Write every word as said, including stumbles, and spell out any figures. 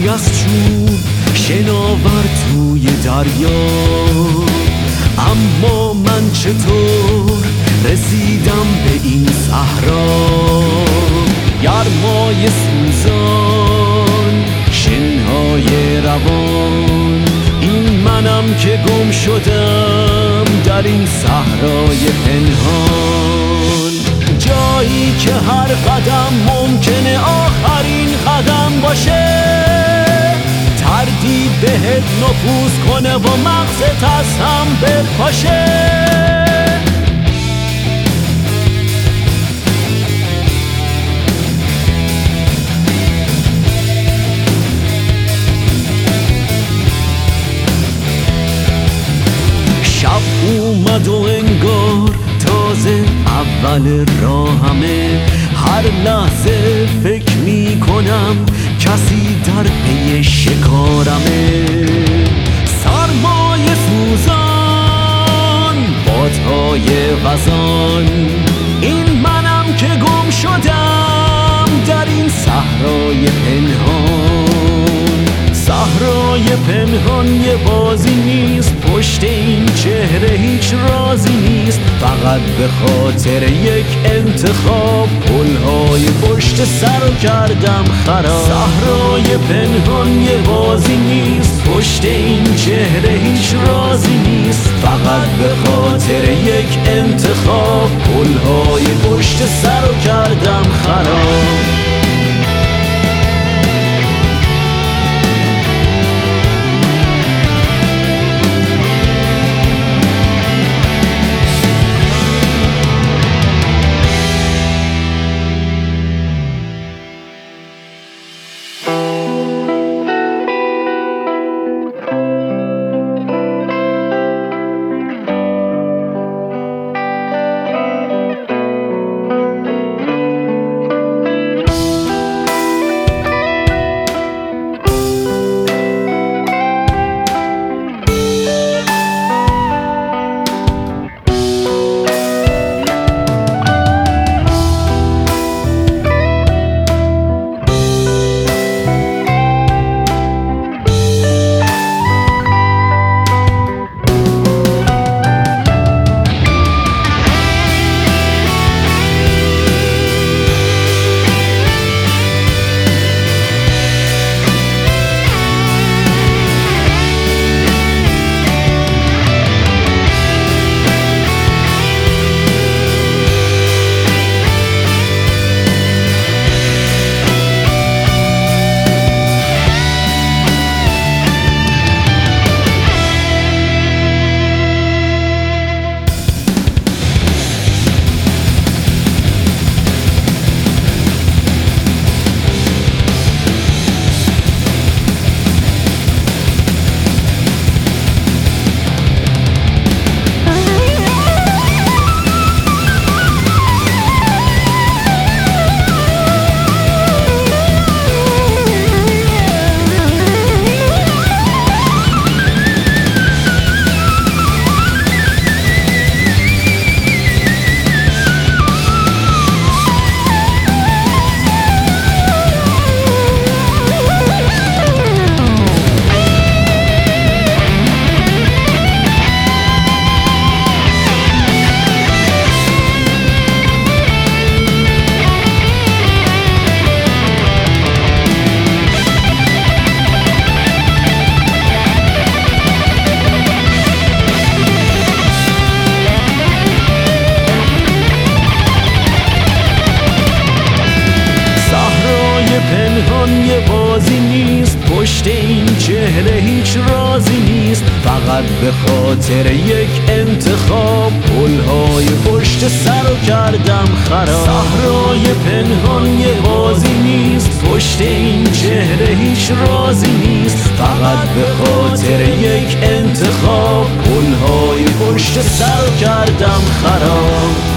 موشی از چوب شناور توی دریا، اما من چطور رسیدم به این صحرا؟ گرمای سوزان، شنهای روان، این منم که گم شدم در این صحرای پنهان. جایی که هر قدم ممکنه آخرین قدم باشه، تردید بهت نفوذ کنه و مغزت از هم بپاشه. شب اومد و انگار تازه اول راهمه، هر لحظه فکر می کنم کسی در پی شکارمه. سرمای سوزان، بادهای وزان، این منم که گم شدم در این صحرای پنهان. صحرای پنهان یه بازی نیست، پشت این چهره هیچ رازی نیست، فقط به خاطر یک انتخاب پلهای پشت سر کردم خراب. صحرای پنهان یه بازی نیست، پشت این چهره هیچ رازی نیست، فقط به خاطر یک انتخاب پلهای پشت سر کردم خراب. پنهان یه بازی نیست، پشت این چهره هیچ رازی نیست، فقط به خاطر یک انتخاب پلهای پشت سر کردم خراب. صحرای پنهان یه بازی نیست، پشت این چهره هیچ رازی نیست، فقط به خاطر یک انتخاب پلهای پشت سر کردم خراب.